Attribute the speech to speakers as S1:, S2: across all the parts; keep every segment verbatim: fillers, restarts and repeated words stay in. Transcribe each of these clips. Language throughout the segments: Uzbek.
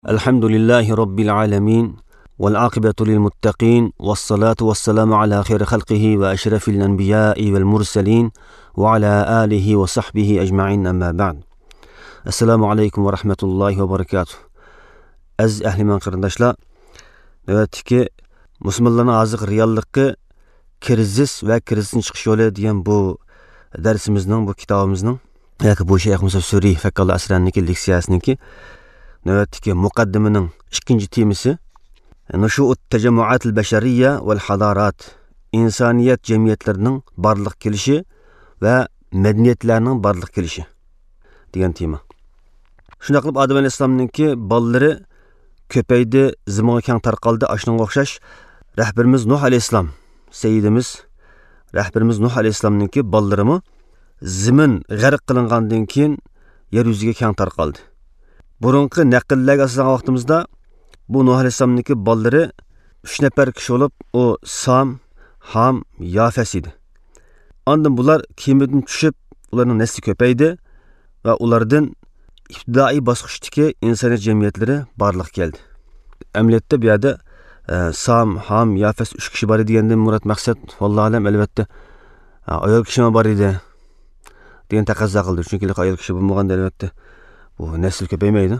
S1: Elhamdülillahi Rabbil alemin. Vel akibetu lil muttaqin. Ves salatu ves selamu ala khayri halqihi ve eşrefil enbiyai vel murselin. Ve ala alihi ve sahbihi ecma'in amma ba'd. Esselamu aleyküm ve rahmetullahi ve berekatuh. Az ehliman qarindoshlar, navbatdagi musulmonlarning hozir reallikki krizis ve krizisdan chiqish yo'li degan bu darsimizning, bu kitobimizning yoki bu Shayx Musa Suriy Fakkalloh asranining leksiyasiniki navbatdagi muqaddimining ikkinchi temasi Nushu'ut tajammuatil bashariyya vel hadarat, insoniyat jamiyatlarining barliq kelishi va madaniyatlarning barliq kelishi degan tema. Shunday qilib Odam alayhissalomninki bolalari ko'paydi, zamonga keng tarqaldi. Ashunga o'xshash rahbarimiz Nuh alayhissalom, sayyidimiz rahbarimiz Nuh alayhissalomninki bolalari zamin g'arq qilingandan keyin yer yuziga keng tarqaldi. Burunqi naqllarga asoslangan vaqtimizda bu Nuh alayhissalomninki bolalari uch nafar kishi bo'lib, u Sam, Ham, Yafas edi. Ondan bular kemadan tushib, ularning nasli ko'paydi va ulardan ibtidai bosqichdagi insoniyat jamiyatlari barliq keldi. Amaliyotda bu yerda e, Sam, Ham, Yafas uch kishi bor edi degandan murod maqsad vallohu alam albatta ayol kishi bor edi degan taqozo qildi. Chunki ayol kishi bo'lmaganda albatta bu nasl ko'paymaydi.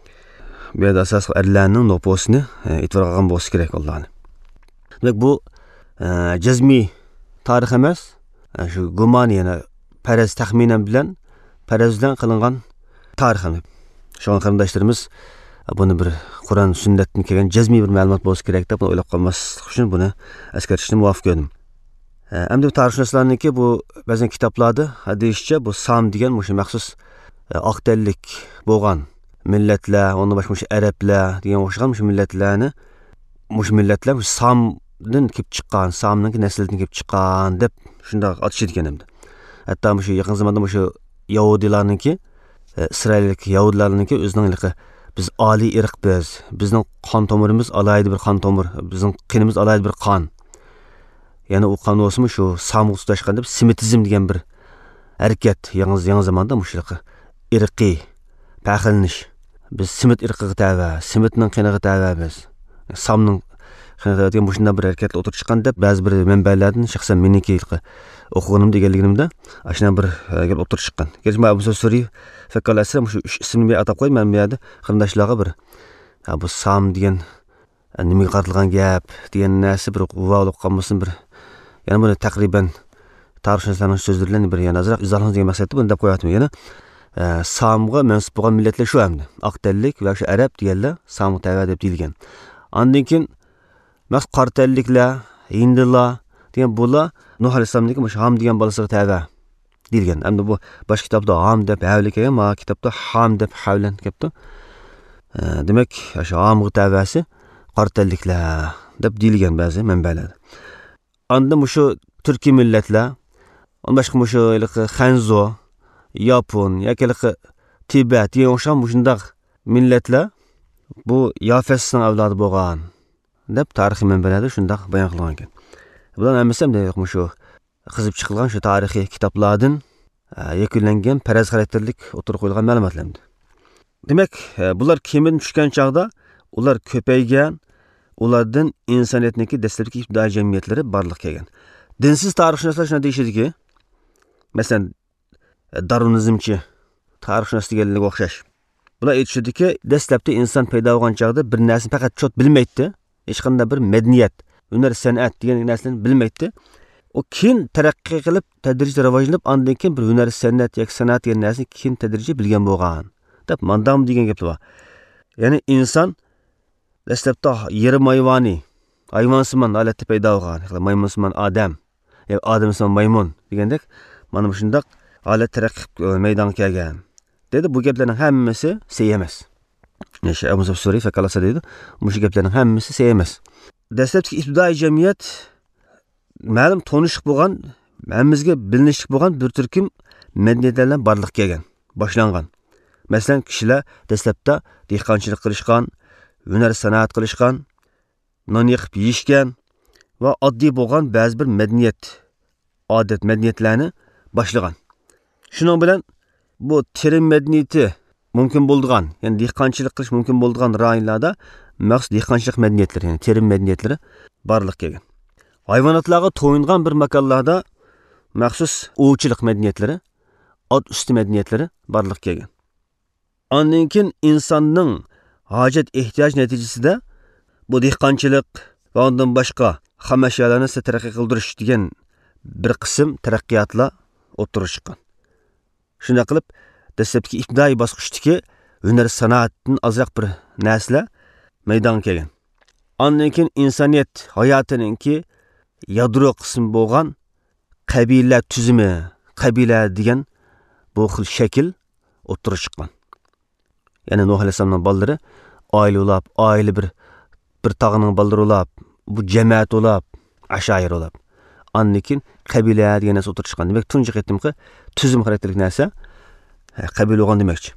S1: Bu yerda asosiy erlarning nopusini e'tibor qilgan bo'lsa kerak Allohni. Demak bu e, jazmiy tarix emas, e, shu gumoni yana faraz taxminan bilan farazdan qilingan tarix. Shunga qarindoshlarimiz buni bir Qur'on sunnatdan kelgan jazmiy bir ma'lumot bo'lsa kerak deb o'ylab qolmaslik uchun buni eskartishni muvofiq ko'rdim. Endi bu tarixshunoslarniki bu ba'zan kitoblarda hadischa bu Sam degan o'sha maxsus oq tanlik bo'lgan millatlar, onun boshqa o'sha arablar degan o'xshagan o'sha millatlarni, o'sha millatlar Samdan kelib chiqqan, Samning naslidan kelib chiqqan deb shunday atashadi ekan endi. Hatto o'sha yaqin zamonda o'sha Yahudilarniki, İsraillik Yahudilarniki o'zining biz oliy irqbiz, bizning qon tomirimiz alaydi bir qon tomir, bizning qinimiz alaydi bir qon. Ya'ni u qon o'simi shu Samga tutashgan deb semitizm degan bir harakat yangi yangi zamonda mushliqi irqiy faxrlanish. Biz simit irqiga tava, simitning qiniga tava biz. Samning qiniga degan shunday bir harakatga o'tirib chiqqan deb ba'zi bir manbalardan shaxsan meniki o'qiganim deganligimda ashuna bir gap o'tirib chiqqan. Keyin Abu Suriy Fakkalloh asranining shu uch ismini atab qo'y, men bu yerda qarindoshlarga bir bu Sam degan nimaga qaratilgan gap degan narsa bir quvvalik qolmasin bir. Yana buni taqriban tarixshunoslarning so'zlaridan bir yana azroq izohlash degan maqsadda buni deb qo'yapman. Yana Samga mansub bo'lgan millatlar shu hamda. Aqtallik va shu arab deganlar Samga tava deb deyilgan. Ondan keyin mas qartalliklar, hindlar degan bular Nuh alayhissalomning o'sha Ham degan bolasiga tava deyilgan. Endi bu boshqa kitobda Ham deb havli kelgan, ma kitobda Ham deb havlan kelibdi. Demak, o'sha Hamga tavasi qartalliklar deb deyilgan ba'zi manbalarda. Ondan shu turkiy millatlar, on boshqa shu Xanzo, Yapon, yoki Tibet degan o'xshagan shunday millatlar bu Yafasning avlodi bo'lgan deb tarixiy manbalarda shunday bayon qilingan ekan. Bular hammasi ham yo'qmi shu qizib chiqilgan shu tarixiy kitoblardan yakunlangan faraz xarakterlik o'tirib qo'yilgan ma'lumotlar. Demak, bular kemadan tushgan chaqda ular ko'paygan, ulardan insoniyatniki dastlabki ibtidaiy jamiyatlari barliq kelgan. Dinsiz tarixshunoslar shunday deyishadiki, masalan, Darwinizmchi tarixshunos deganlarga o'xshash. Bular aytishadiki, dastlabda inson paydo bo'lgan chaqda bir narsani faqat chot bilmaydi, hech qanday bir madaniyat, hunar, san'at degan narsalarni bilmaydi. O keyin taraqqiy qilib, tadrijiy rivojlanib, ondan keyin bir hunar, san'at yoki san'at degan narsani keyin tadrijiy bilgan bo'lgan. Deb mandam degan gap bor. Ya'ni inson dastlabda yerim hayvoni, hayvonsimon holatda paydo bo'lgan, maymunsimon odam, yoki odamsimon maymun degandek, mana shunday holat taraqqi maydonga kelgan. Dedi bu gaplarning hammasi sey emas. Shayx Musa Suriy Fakkalloh dedi, bu gaplarning hammasi sey emas. Dastlabki ibtidaiy jamiyat ma'lum to'nishiq bo'lgan, hammamizga bilinishlik bo'lgan bir turkum madaniyatlardan barliq kelgan, boshlangan. Masalan, kishilar dastlabda dehqonchilik qilishgan, hunar san'at qilishgan, non yeyib yeyishgan va oddiy bo'lgan ba'zi bir madaniyat, odat madaniyatlarni boshlagan. Shuning bilan bu terim madaniyati mümkün bo'lgan, ya'ni dehqonchilik qilish mumkin bo'lgan rayonlarda maxsus dehqonchilik madaniyatlari, ya'ni terim madaniyatlari barliq kelgan. Hayvonotlarga to'yingan bir makonlarda maxsus ovchilik madaniyatlari, ot usti madaniyatlari barliq kelgan. Ondan keyin insonning hojat ehtiyoj natijasida bu dehqonchilik va undan boshqa xam ashyolarni taraqqiy qildirish degan bir qism taraqqiyotlar o'ttirib chiqqan. Shunday qilib, dastlabki ibtidoiy bosqichdagi hunar sanoatdan ozroq bir narsalar maydonga kelgan. Ondan keyin insoniyat hayotininki yadro qismi bo'lgan qabila tuzumi, qabila degan bu xil shakl o'ttirib chiqqan. Ya'ni Nuh alayhisolamning bolalari oila bo'lib, oila bir bir tog'ning bolalari bo'lib, bu jamoat bo'lib, ashayir bo'lib. Ondan keyin qabila degan narsa o'ttirib chiqqan. Demak, tunji qitimqi tuzum xarakterlik narsa qabila bo'lgan demakchi.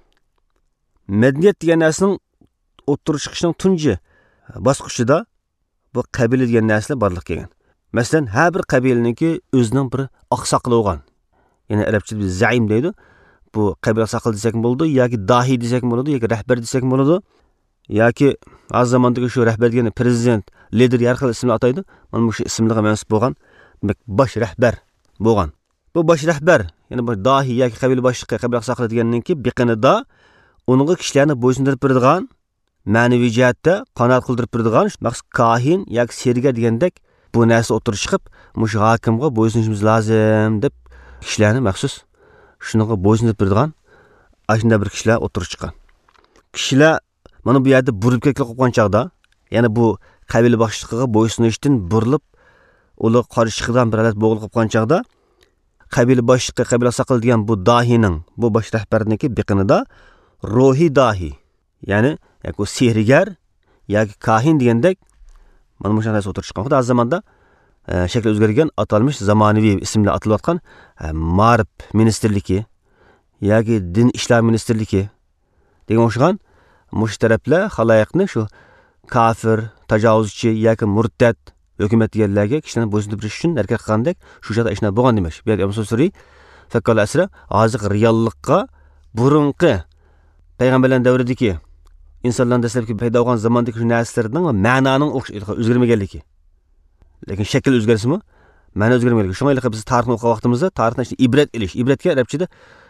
S1: Madaniyat degan narsaning o'ttirib chiqishining tunji bosqichida bu qabila degan narsalar barliq kelgan. Masalan, har bir qabilaniki o'zining bir oqsoqli bo'lgan. Ya'ni arabchada biz zaim deydi. Bu qabila oqsoqli desak bo'ladi, yoki dahi desak bo'ladi, yoki rahbar desak bo'ladi, yoki az zamondagi shu rahbar degan prezident, lider har xil ismlar ataydi. Mana bu ismlarga mansub bo'lgan, demak bosh rahbar bo'lgan. Bu bosh rahbar, ya'ni bu dahi yoki qabila boshliqi, qabila oqsoqli degandan-ki biqinida uningga kishilarni bo'ysundirib turadigan, ma'naviy jihatda qanoat qildirib turadigan maqsad kahin yoki sergar degandek bu narsa o'tirib chiqib, mush hokimga bo'ysunishimiz lozim deb kishilarni maxsus shunaqa bo'ysundirib turadigan ashunda bir kishilar o'tirib chiqqan. Kishilar mana bu yerda burib ketib qolgan chaqda, ya'ni bu qabila boshlig'iga bo'ysunishdan burilib, ular qarshi chiqadigan bir holat bo'g'ilib qolgan chaqda, qabila boshlig'i, qabila oqsoqli degan bu dahining, bu bosh rahbarniki biqinida ruhiy dahi, ya'ni yoki u sehrgar yoki kahin degandek mana bu narsa o'tirib chiqqan. Xudo az zamonda e, shakli o'zgargan atalmish zamonaviy ismlar atilayotgan e, ma'rif ministerligi yoki din ishlar ministerligi degan o'xshagan mush taraflar xaloyiqni shu kafir, tajovuzchi yoki murtad hukumat deganlarga kishilarni bo'ysundirish uchun harakat qilgandek shu joyda ishlar bo'lgan demak. Bu yerda Musa Suriy fakkol asri hozir reallikqa burunqi payg'ambarlar davridagi insonlarning dastlabki paydo bo'lgan zamondagi shu narsalarning ma'noning o'zgarmaganligi. Lekin shakl o'zgarsimi? Ma'no o'zgarmaganligi. Shunga biz tarixni o'qigan vaqtimizda tarixdan işte ibrat ilish, ibratga arabchada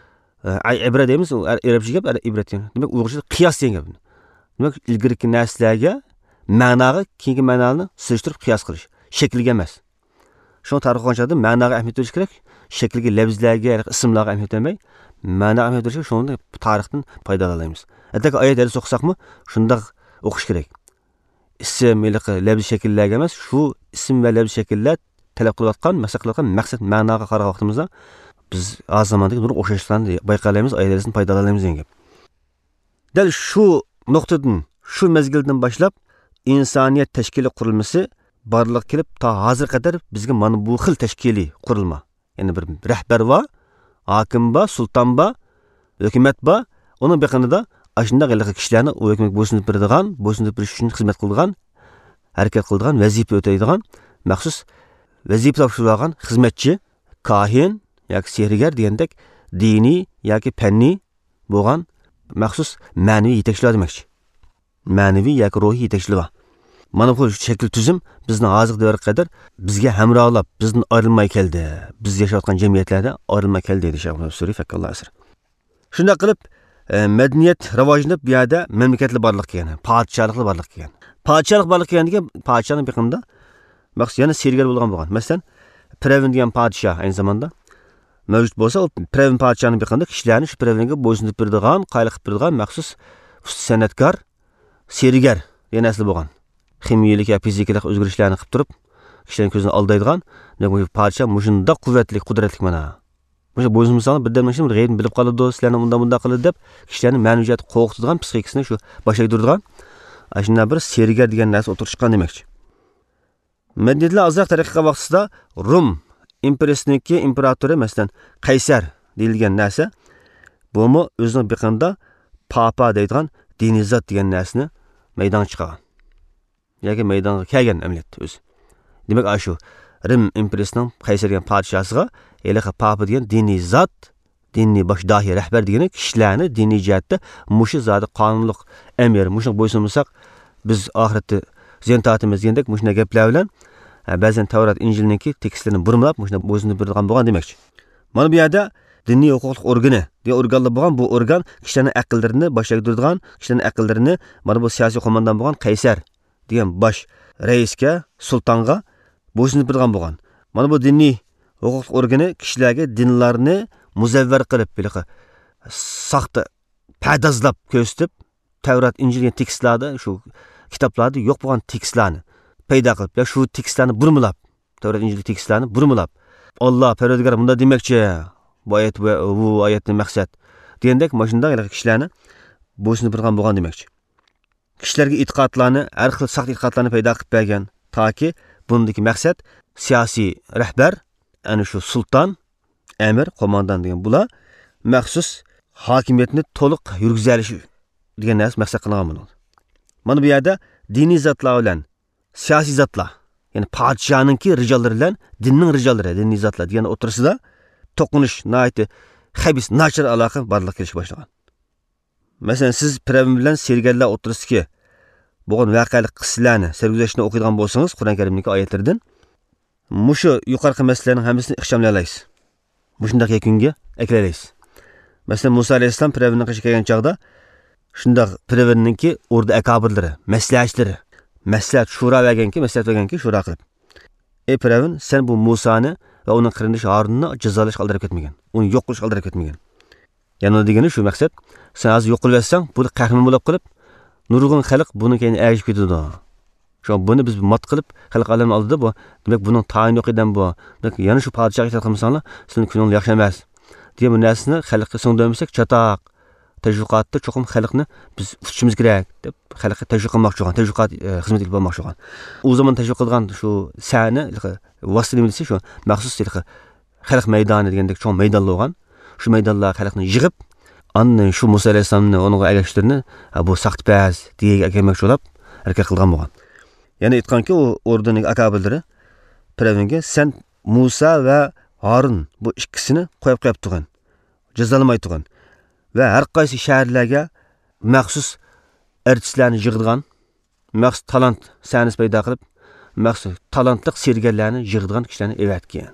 S1: ay ibrat deymiz, arabcha gap ibrat. Demak, uyg'urchada qiyos degan gap. Demak, ilgirki narsalarga ma'noga keyingi ma'noni surishtirib qiyos qilish, shakliga emas. Shuni tarix o'qiganda ma'noga ahamiyat berish kerak, shakliga, lafzlarga, ismlarga ahamiyat bermay, ma'noga ahamiyat berish shuni tarixdan foydalanamiz. Hatta oyat ders o'qisaqmi, shunda o'qish kerak. Ism, miliq, lafz shakllarga emas, shu ism va lafz shakllar talab qilayotgan, maqsad qilayotgan maqsad ma'noga qaragan vaqtimizda biz az zamondagi nur o'xshashlarni bayqalaymiz, oyat dersini foydalanamiz degan gap. Dal shu nuqtadan, shu mezgildan boshlab insoniyat tashkili qurilmasi barliq kelib, ta hozir qadar bizga mana bu xil tashkiliy qurilma. Ya'ni bir rahbar va, hokim va, sulton va, hukumat va, uning biqinida ashunda qiliq kishilarni u hukumatga bo'ysunib turadigan, bo'ysunib turish uchun xizmat qiladigan, harakat qiladigan, vazifa o'taydigan, maxsus vazifa topshirgan xizmatchi, kahin yoki sehrgar degandek diniy yoki fanniy bo'lgan maxsus ma'naviy yetakchilar demakchi. Ma'naviy yoki ruhiy yetakchilar. Mana bu shakl tuzum bizni hozir davrga qadar bizga hamrohlab, bizdan ayrilmay keldi. Biz yashayotgan jamiyatlarda ayrilmay keldi dedi Shayx Suriy fakalloh asr. Shunday qilib e, madaniyat rivojlanib bu yerda mamlakatlar barliq kelgan, podshohliklar barliq kelgan. Podshohlik barliq kelganiga podshohning biqimda maqsad yana sergar bo'lgan bo'lgan. Masalan, Pravin degan podshoh aynı zamanda mavjud bo'lsa, o Pravin podshohning biqimda kishilarni shu Pravinga bo'ysunib turadigan, qayliq qilib turadigan maxsus san'atkor, sergar degan narsa bo'lgan. Ximiyalik yoki fizikalik o'zgarishlarni qilib turib, kishilarning ko'zini aldaydigan, bu podshoh mushunda quvvatli, qudratli mana. Mana bo'ysunmasang birdan mana shu g'aybni bilib qoladi, sizlarni unda bunda qiladi deb kishilarning ma'naviyatini qo'rqitadigan, psixikasini shu boshiga turadigan, ashunday bir sergar degan narsa o'tirib chiqqan demakchi. Madaniyatlar azroq taraqqiy qilgan vaqtida Rum imperiyasining imperatori, masalan, Qaysar deyilgan narsa, bumi o'zining biqinda papa deydigan diniy zot degan narsani maydonga chiqargan. Yoki maydonga kelgan amaliyot o'zi. Demak, shu Rim imperiyasining Qaysar degan podshosiga, eliqa papa degan diniy zot diniy bosh dahi rahbar degani kishilarni diniy jihatda mushu zodi qonunliq amir mushuni bo'ysunmasak biz oxiratda ziyon tortamiz degandek mushuna gaplar bilan ba'zan Tavrat Injilniki tekstlarini burmab mushuna bo'ysunib bergan bo'lgan demoqchi. Mana bu yerda diniy huquqliq organi degan organlar bo'lgan, bu organ kishilarning aqllarini boshiga turadigan, kishilarning aqllarini mana bu siyosiy qo'mondon bo'lgan Qaysar degan bosh raisga, sultonga bo'ysunib bergan bo'lgan. Mana bu diniy huquq organi kishilarga dinlarni muzavvar qilib, biliqi saxta pardozlab ko'rsatib, Tavrat Injilga tekstlarda, shu kitoblarda yo'q bo'lgan tekstlarni paydo qilib, ya shu tekstlarni burmilab, Tavrat Injil tekstlarni burmilab, Alloh Parvardigor bunda demoqchi, bu oyat bu oyatning maqsad degandek mashunda kishilarni bo'ysunib turgan bo'lgan demoqchi. Kishilarga e'tiqodlarni, har xil saxt e'tiqodlarni paydo qilib bergan, toki bundagi maqsad siyosiy rahbar, ana shu sulton, amir, qo'mondon degan bular maxsus hokimiyatni to'liq yurgizalishi degan narsa maqsad qilingan bo'ladi. Mana bu yerda diniy zotlar bilan siyosiy zotlar, ya'ni podshohningki rijollari bilan dinning rijollari, diniy zotlar degan o'tirisida to'qinish, nihoyatda xabis, nachar aloqa borliq kelishga boshlagan. Masalan, siz Piravin bilan sergarlar o'tirisiki bo'lgan voqealik qissalarni, sarguzashtni o'qiydigan bo'lsangiz, Qur'on Karimdagi oyatlardan mushu yuqorqi masalalarning hammasini ixchamlaysiz. Mushundaq yakunga aklaysiz. Masalan, Musa alayhissalom Piravinning qishiga kelgan chog'da shundaq Piravinninki o'rda akobirlari, maslahatchilari, maslahat shura berganki, maslahat berganki shura qilib. Ey Piravin, sen bu Musani va uning qarindoshi Harunni jazolashga aldirib ketmagan. Uni yo'q qilishga aldirib ketmagan. Ya'ni degani shu maqsad, sen hozir yo'q qilib olsang, bu qahramon bo'lib qilib, nurg'un xalq buni keyin ergishib ketadi. Shu buni biz mat qilib, xalq olamni oldida bu, demak buning tayin yo'q ekan bu. Demak, yana shu podshohga itoat qilmasanglar, sizning kuningiz yaxshi emas. degan bu narsani xalqqa so'ngdirmasak, chatoq tashviqotda cho'qim xalqni biz tutishimiz kerak deb xalqqa tashviq qilmoqchi bo'lgan, tashviqot xizmatiga bo'lmoqchi bo'lgan. U zaman tashviq qilgan shu sani vositamiz shu maxsus xalq maydoni degandek cho'ng maydonlar bo'lgan. Shu maydonlar xalqni yig'ib, anni shu Musa alayhisolamni o'nga agashtirni bu saxtpaz deyiga kelmoqchi bo'lib harakat qilgan bo'lgan. Ya'ni aytganki, u o'rdaning akabirlari Piravinga sen Musa va Harun bu ikkisini qo'yib qo'yib turgan, jazolamay turgan va har qaysi shaharlarga maxsus artistlarni yig'dirgan, maxsus talant sahnas paydo qilib, maxsus talantli sergarlarni yig'dirgan kishilarni evatgan.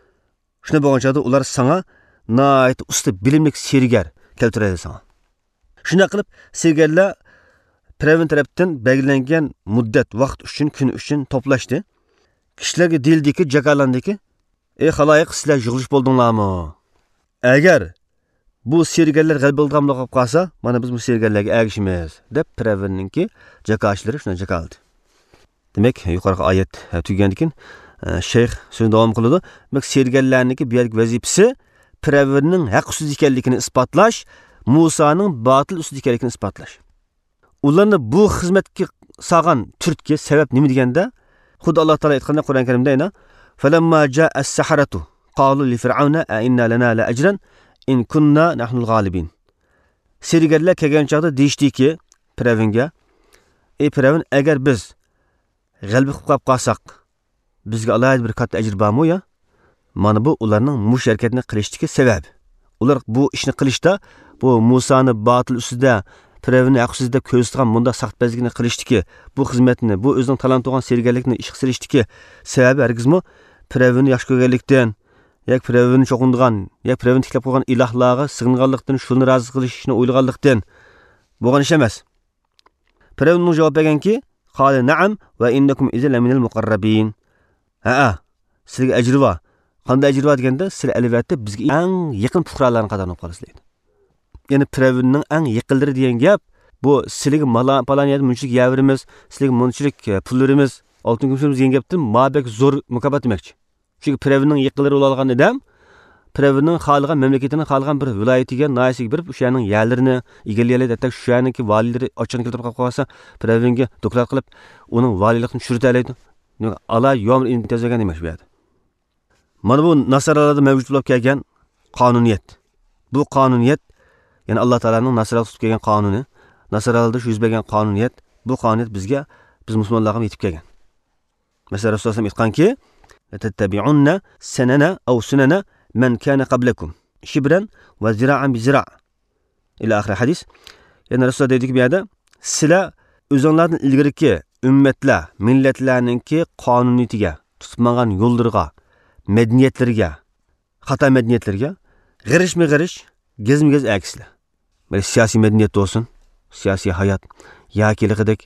S1: Shuna bo'lgan chog'da ular sana nihoyat usta bilimli sergar keltiradi sana. Shuna qilib sergarlar Piravin tarafdan belgilangan muddat vaqt uchun, kun uchun to'plashdi. Kishilarga dildiki, jakalandiki, ey xaloyiq, sizlar yig'ilish bo'ldinglarmi? Agar bu sergarlar g'alaba olganlar qolsa, mana biz bu sergarlarga ergishimiz deb Piravinninki jakashlari shuna jakaldi. Demak, yuqorqi oyat tugagandan shayx so'z davom qiladi. Demak, sergarlarniki bu yerlik vazifasi Piravinning haq ustida ekanligini isbotlash, Musaning botil ustida ekanligini isbotlash. Ularni bu xizmatga sağan turtki sabab nima deganda, Xudo Alloh taolo aytganda Qur'on Karimda ayna falamma ja'a as-saharatu qalu li fir'auna a inna lana la ajran in kunna nahnu al-ghalibin. Sergarlar kelgan chog'da deyishdiki Piravinga, ey Piravin, agar biz g'alaba qilib qolsak, bizga alohida bir katta ajr bormi ya? Mana bu ularning mush harakatni qilishdagi sabab. Ular bu ishni qilishda bu Musani botil ustida Piravinni haqsizda ko'rsatgan bunda saxtbazlikni qilishdiki, bu xizmatni, bu o'zining talant bo'lgan sergarlikni ish qilishdiki, sababi hargizmi Piravinni yaxshi ko'rganlikdan, yoki Piravinni cho'qindigan, yoki Piravin tiklab qo'ygan ilohlarga sig'inganlikdan, shuni rozi qilishni o'ylaganlikdan bo'lgan ish emas. Piravin javob berganki, qala na'am va innakum izal minal muqarrabin. Ha, sizga ajr bor. Qanday ajr bor deganda, siz albatta bizga eng yaqin fuqarolarning qatorida qolasizlar. Ya'ni Piravinning eng yaqinlari degan gap, bu sizga malaniyat munchilik yavrimiz, sizga munchilik pullarimiz, oltin kumushimiz degan gapdan mabak zo'r mukofot demoqchi. Chunki Piravinning yaqinlari bo'lgan odam Piravinning xalqan mamlakatining xalqan bir viloyatiga, noyasiga berib, o'shaning yerlarini egallaydi, hatto o'shaniki valilari ochini keltirib qolsa, Piravinga doklad qilib, uning valiylikni tushirib ala yomr intizorgan demoqchi bu yerda. Mana bu nasaralarda mavjud bo'lib kelgan qonuniyat. Bu qonuniyat, ya'ni Alloh taolaning nasaralar tutib kelgan qonuni, nasaralarda yuz bergan qonuniyat, bu qonuniyat bizga, biz musulmonlarga yetib kelgan. Masalan, Rasululloh aytganki, tattabi'unna sanana aw sunana man kana qablakum. shibran va zira'an bi zira' ila axir hadis. Yani Rasululloh deydi ki bu yerda sizlar o'zinglardan ilgariki ummatlar, millatlarningki qonuniyatiga, tutmagan yo'llarga, madaniyatlariga, xato madaniyatlarga g'irishmi-g'irish, gezmi-gez akslar. Böyle siyasi medeniyet olsun, siyasi hayat, yakilikidek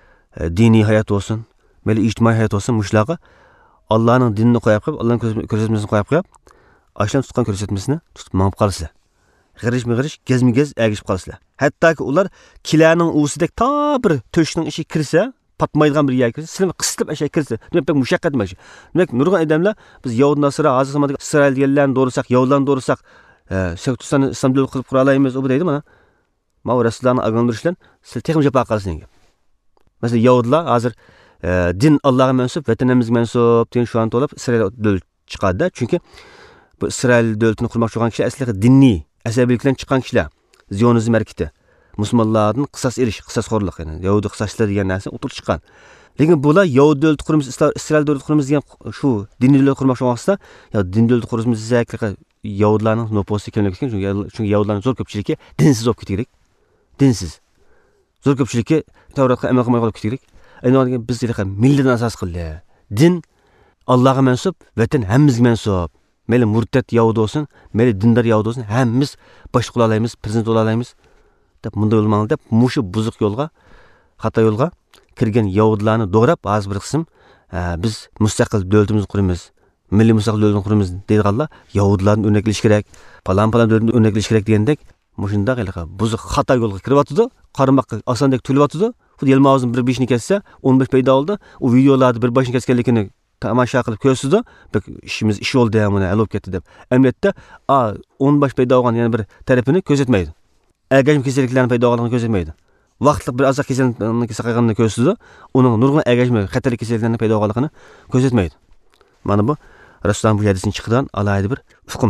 S1: e, dini hayat olsun, böyle ictimai hayat olsun, muşlağı Allah'ın dinini koyup koyup, Allah'ın körsetmesini koyup koyup, aşılan tutkan körsetmesini tutup mağıp kalısılar. G'irish-mi-g'irish, gezmi-gez agishib qolsizlar. Hatto ki ular kilarning usidek ta bir to'shning ichi kirsa, patmaydigan bir yer kirsa, sizlar qisilib ashay kirsa, demak mushaqqat emas. Demak nurg'un odamlar biz Yahud Nasra hozir zamonda Isroil deganlarni do'risak, Yahudlarni do'risak, Sektustan İslam davlat qilib qura olamiz, u deydi mana. Ma Rasulullohni ag'andirishlar, siz texim javob qilasiz. Masalan, Yahudlar hozir din Allohga mansub, vatanimizga mansub degan shu an to'lab Isroil davlat chiqadi. Chunki bu Isroil davlatini qurmoqchi bo'lgan kishilar aslida dinniy asabiylikdan chiqqan kishilar. Zionizm harakati. Musulmonlardan qisas erish, qisasxo'rlik, ya'ni Yahudi qisaslar degan narsa o'tirib chiqqan. Lekin bular Yahudi davlat quramiz, Isroil davlat quramiz degan shu dinniy davlat qurmoqchi bo'lsa, yo din davlat quramiz zakri Yahudlarning noposi kelib ketgan, chunki Yahudlarning zo'r ko'pchiligi dinsiz bo'lib ketgan. Dinsiz. Zo'r ko'pchiligi Tavratga amal qilmay qolib ketgan. Aynan biz millatni asos qildi. Din Allohga mansub, vatan hammamizga mansub. Meli murtad Yahudi olsun, meli dindar Yahudi olsun, hammamiz bosh qila olamiz, prezident bo'la olamiz deb bunday bo'lmanglar deb mushu buzuq yo'lga, xato yo'lga kirgan Yahudlarni do'rab, hozir bir qism biz mustaqil davlatimizni quramiz, milliy mustaqil davlatni quramiz deydiganlar Yahudlarni o'rnaklash kerak, falan-falan davlatni o'rnaklash kerak degandek, mushunda qilqa buzuq xato yo'lga kirib-atdi, qarmoqqa osondek tulib-atdi. Xuddi Yelmazovning bir beshini kessa, o'n besh paydo oldi. U videolarda bir boshini kesganligini tamasha qilib ko'rsatdi. Bak ishimiz ish oldi, mana hal bo'lib ketdi deb. Amniyatda a o'n besh paydo olgan yana bir tarafini ko'rsatmaydi. Agajim kasalliklarni paydo olganini ko'rsatmaydi. Vaqtliq bir azaq kasalliklarni saqlaganini ko'rsatdi. Uning nurg'un agajim xatarli kasalliklarni paydo olganini ko'rsatmaydi. Mana bu Rasululloh bu hadisini chiqargan alohida bir hukm.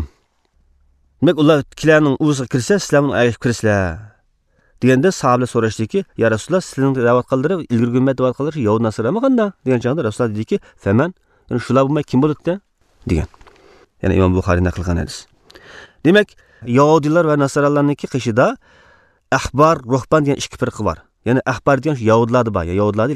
S1: Demak, ular kilarning uziga kirsa, sizlarning agajib kirsizlar. Deganda sahobalar so'rashdiki, "Ya Rasululloh, sizning da'vat qildirib, ilgirgi ummat da'vat qildirish Yahud Nasrami qanda?" degan chog'da Rasululloh dediki, "Faman, yani shular bo'lmay kim bo'ladi?" degan. Ya'ni Imom Buxoriy naql qilgan hadis. Demak, Yahudilar va Nasronlarniki qishida ahbar, ruhban degan ikki firqa bor. Ya'ni ahbar degan Yahudlarda bor, Yahudlarda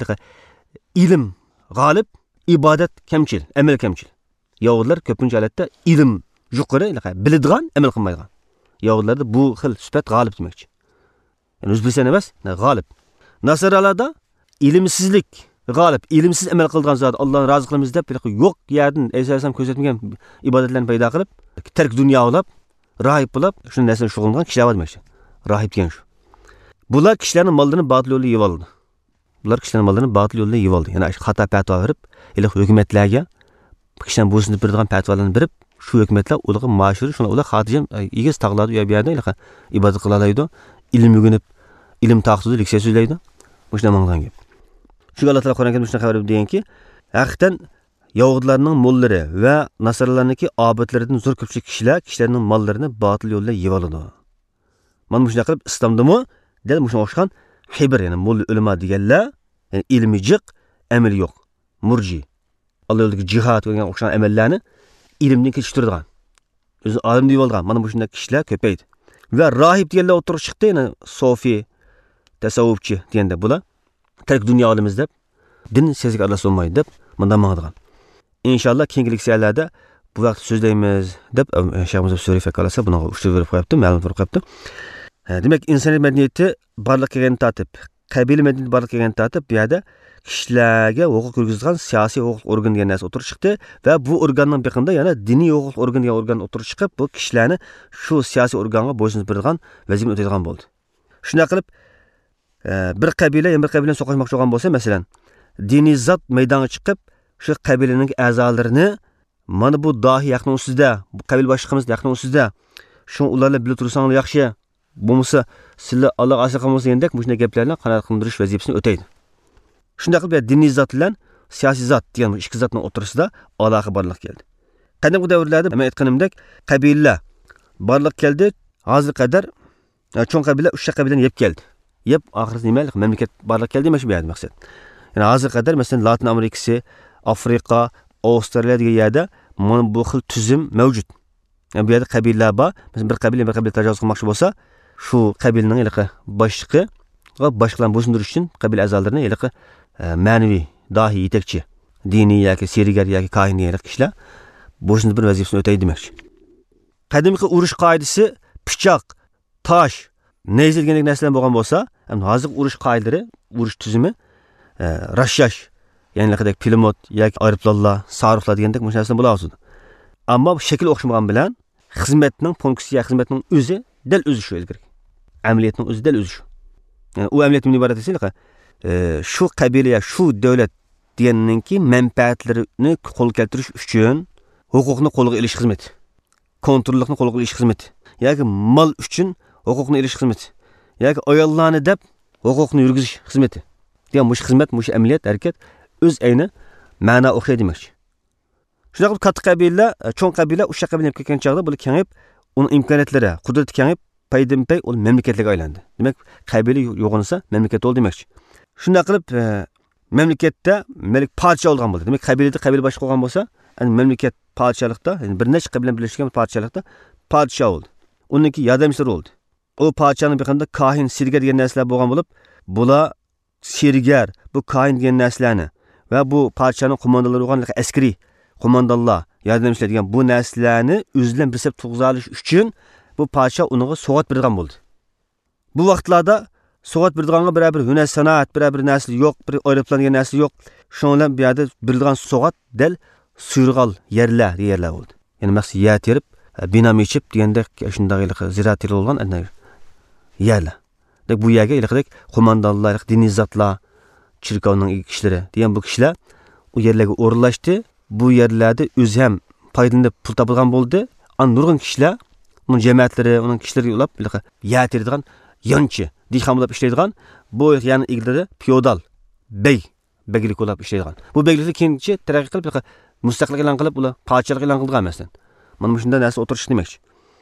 S1: ilm g'olib, ibodat kamchil, amal kamchil. Yahudlar ko'pincha holatda ilm yuqori, biladigan, amal qilmaydigan. Yahudlarda bu xil sifat g'olib demakchi. Yani O'zbekiston emas, g'olib. Nasaralarda ilmsizlik g'olib, ilmsiz amal qilgan zot Allohni rozi qilamiz deb yo'q yerdan Ayso alayhisalom ko'rsatmagan ibodatlarni paydo qilib, tark dunyo olib, rohib bo'lib, shu narsa shug'ullangan kishilar bor demakchi. Rohib degan shu. Bular kishilarning mollarini batil yo'lga yeb oldi. Bular kishilarning mollarini batil yo'lga yeb oldi. Ya'ni xato fatvo berib, ila hukumatlarga kishilarni bo'ysunib beradigan fatvolarni berib, shu hukumatlar ularga mashhur, shuni ular xotirjam egiz tag'ladi u yerda ila ibodat qila oladi. İlim yügünüp, ilim taqtıdı, leksiya so'zlaydi. Bu shunday ma'nodan gap. Shu Allah Taala Qur'onga shunday xabar berganki, haqiqatan Yahudlarning mollari va Nasrlarniki obidlaridan zo'r ko'pchilik kishilar kishilarning mollarini batil yo'lda yeb oladi. Mana shunday qilib islomdami, dal shunga o'xshagan hibr, ya'ni moll ulamo deganlar, ya'ni ilmi jiq, amal yo'q. Murji. Alloh yo'lidagi jihad degan o'xshagan amallarni ilmdan kechirtirgan. O'zi olim deb olgan. Mana shunday kishilar ko'paydi. Ve rahip diyenler oturup çıktı yine Sofi, tasavvufçi diyende bula. Terk dünya alimiz dep, din sezgi Allah olmaydı dep, bundan mağdıgan. İnşallah kengilik siyerlerde bu vakti sözleyimiz dep, Şeyhimiz Süreyfe kalasa buna uçtu verip koyaptı, ma'lum verip koyaptı. Demek insani medeniyeti barlık kelgan tatip, kabili medeniyeti barlık kelgan tatip bir yerde kishilarga huquq yurgizgan siyosiy huquq organ degan narsa o'tirib chiqdi va bu organning biqinda yana diniy huquq organ degan organ o'tirib chiqib, bu kishilarni shu siyosiy organga bo'ysunib beradigan vazifani o'taydigan bo'ldi. Shunday qilib, bir qabila yana bir qabiladan so'qishmoqchi bo'lgan bo'lsa, masalan, diniy zot maydonga chiqib, shu qabilaning a'zolarini mana bu dohi yaqin ustida, bu qabil boshliqimiz yaqin ustida, shu ularni bilib tursanglar yaxshi, bo'lmasa sizlar Alloh asr qilmasa degandek, bu shunday gaplarni qanoat qildirish vazifasini o'taydi. Shunday qilib diniy zot bilan siyosiy zot degan ikki zotning o'tirisida aloqa borliq keldi. Qadimgi davrlarda men aytganimdek qabilalar borliq keldi, hozir qadar cho'ng qabila uchta qabilani yeb keldi. Yeb oxirida nima mamlakat borliq keldi demoqchi bu maqsad. Ya'ni hozir qadar masalan Latin Amerikasi, Afrika, Avstraliya degan yerda mana bu xil tuzum mavjud. Yani bu yerda qabilalar bor. Mesela bir qabila bir qabila tajovuz qilmoqchi bo'lsa, shu qabilaning iliqi boshliqi va boshqalarni bo'ysundirish uchun qabila a'zolarini iliqi ma'naviy, dohiy yetakchi, diniy yoki serigar yoki kohin degan kishilar bo'ysundirib bir vazifasini o'taydi demoqchi. Qadimgi urush qoidasi pichoq, tosh, nayza degandek narsalar bo'lgan bo'lsa, ham hozir urush qoidalari, urush tuzumi rashash, ya'ni laqadek pilot yoki aeroplanlar, saruqlar degandek bu narsalar bo'la oladi. Ammo shakl o'xshamagan bilan xizmatning funksiya, xizmatning o'zi dal o'zi shu kerak. Amaliyotning o'zi dal o'zi shu. Yani u amaliyot nima iborat esa, shu qabila, shu davlat deganninki manfaatlarini qo'l keltirish uchun huquqni qo'lga olish xizmati, kontrollikni qo'lga olish xizmati, yoki mol uchun huquqni olish xizmati, yoki ayollarni deb huquqni yurgizish xizmati. degan mush xizmat, mush amaliyot, harakat o'z ayni ma'no o'xshaydi demoqchi. Shunday qilib katta qabila, cho'ng qabila o'sha qabilani kelgan chog'da bu kengayib, uning imkoniyatlari, qudrati kengayib, paydan-pay ul mamlakatga aylandi. Demak, qabila yo'g'insa mamlakat bo'ldi demoqchi. Shunday qilib mamlakatda malik podsho bo'lgan bo'ldi. Demak, qabilada qabila boshqa bo'lgan bo'lsa, mamlakat podsholikda, ya'ni bir nechta qabila birlashgan podsholikda podsho bo'ldi. Uniki yordamchisi bo'ldi. O podshoning bir qanday kohin, sirgar degan narsalar bo'lgan bo'lib, bular sirgar, bu kohin degan narsalarni va bu podshoning qo'mondonlari bo'lgan askariy qo'mondonlar, yordamchilar degan bu narsalarni o'zidan bilsab tug'zalish uchun bu podsho uniga so'g'at bergan bo'ldi. Bu vaqtlarda so'g'at berganga bir bir hunar sanoat, bir bir narsa yo'q, bir aeroplan degan narsa yo'q. Shundan bu yerda berilgan so'g'at dal suyrg'al yerlar, yerlar bo'ldi. Ya'ni maqsad yer terib, bino mechib deganda shunday ziraat terib olgan yerlar. Dek bu yerga ilqidek qo'mondonlar, diniy zotlar, chirkovning kishilari degan bu kishilar u yerlarga o'rinlashdi. Bu yerlarda o'zi ham foydalanib pul topilgan bo'ldi. An nurg'un kishilar, uning jamoatlari, uning kishilariga ulab yer teradigan yonchi, dehqon bo'lib ishlaydigan, bu ya'ni eglari feodal, bey, beglik bo'lib ishlaydigan. Bu begliklar keyinchi taraqqiy qilib, mustaqillik e'lon qilib, ular podshohlik e'lon qilgan emasdan. Mana shunday narsa o'tirish demoqchi.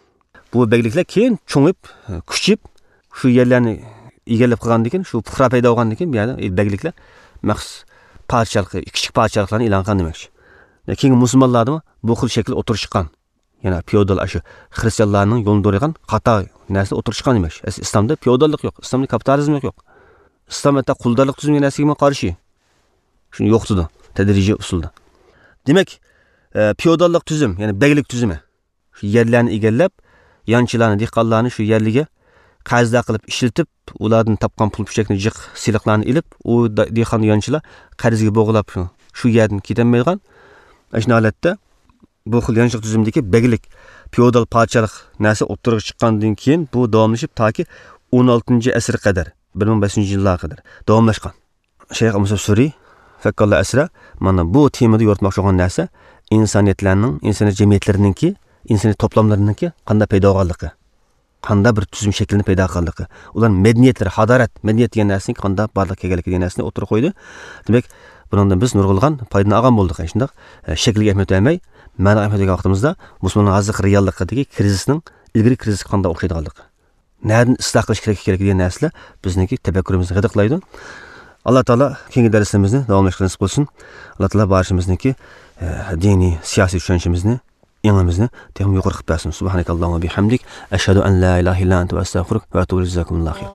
S1: Bu begliklar keyin cho'ngib, kuchib, shu yerlarni egallab qilgandan keyin, shu fuqaro paydo bo'lgandan keyin, bu yerda begliklar maxsus podshohlik, kichik podshohliklarni e'lon qilgan demoqchi. Keyin musulmonlarni bu xil shakl o'tirishgan. Yana feodal shu xristianlarning yo'lini o'rgan xato narsa o'tirishgan demoqchi. Islomda feodallik yo'q, islomda kapitalizm yo'q. Islomda quldorlik tuzumi narsaga qarshi. Shuni yo'qdi tadrijiy usulda. Demak, feodallik tuzum, ya'ni beglik tuzumi. Shu yerlarni egallab, yonchilarni, dehqonlarni shu yerliga qarzda qilib ishlatib, ulardan topgan pul puchakni jiq siliqlarni ilib, u dehqon yonchilar qarzga bo'g'ilab shu yerdan ketolmaydigan. Ashna holatda bu xil yanchilik tuzumdagi beglik, feodal podshohlik narsa o'ttirib chiqqandan keyin bu davomlashib toki o'n oltinchi asr qadar, bir ming besh yuz yillar qadar davomlashgan. Shayx Musa Suriy Fakkallah asra mana bu temada yoritmoqchi bo'lgan narsa insoniyatlarning, insoniyat jamiyatlarininki, insoniyat to'plamlarininki qanday paydo bo'lganligi, qanday bir tuzum shaklini paydo qilganligi, ular madaniyatlari, hadarat, madaniyat degan narsaning qanday barliq kelganligi degan narsani o'tirib qo'ydi. Demak, bundan biz nurg'ulgan foydani olgan bo'ldik. Shunday shakliga ahamiyat bermay, ma'no ahamiyatiga vaqtimizda musulmonlar hozir reallikdagi krizisning ilgari krizisga qanday o'xshaydiganligi, nerdan isloh qilish kerak kerak degan narsalar bizniki tafakkurimizni g'idiqlaydi. Alloh taolo keyingi darslarimizni davomlashtirishni nasib qilsin. Alloh taolo barchamizniki diniy, siyosiy tushunchamizni, ilmimizni texnik yuqori qilib bersin. Subhanakallohumma bihamdik, ashhadu an la ilaha illa anta va astaghfiruka va atubu ilayk.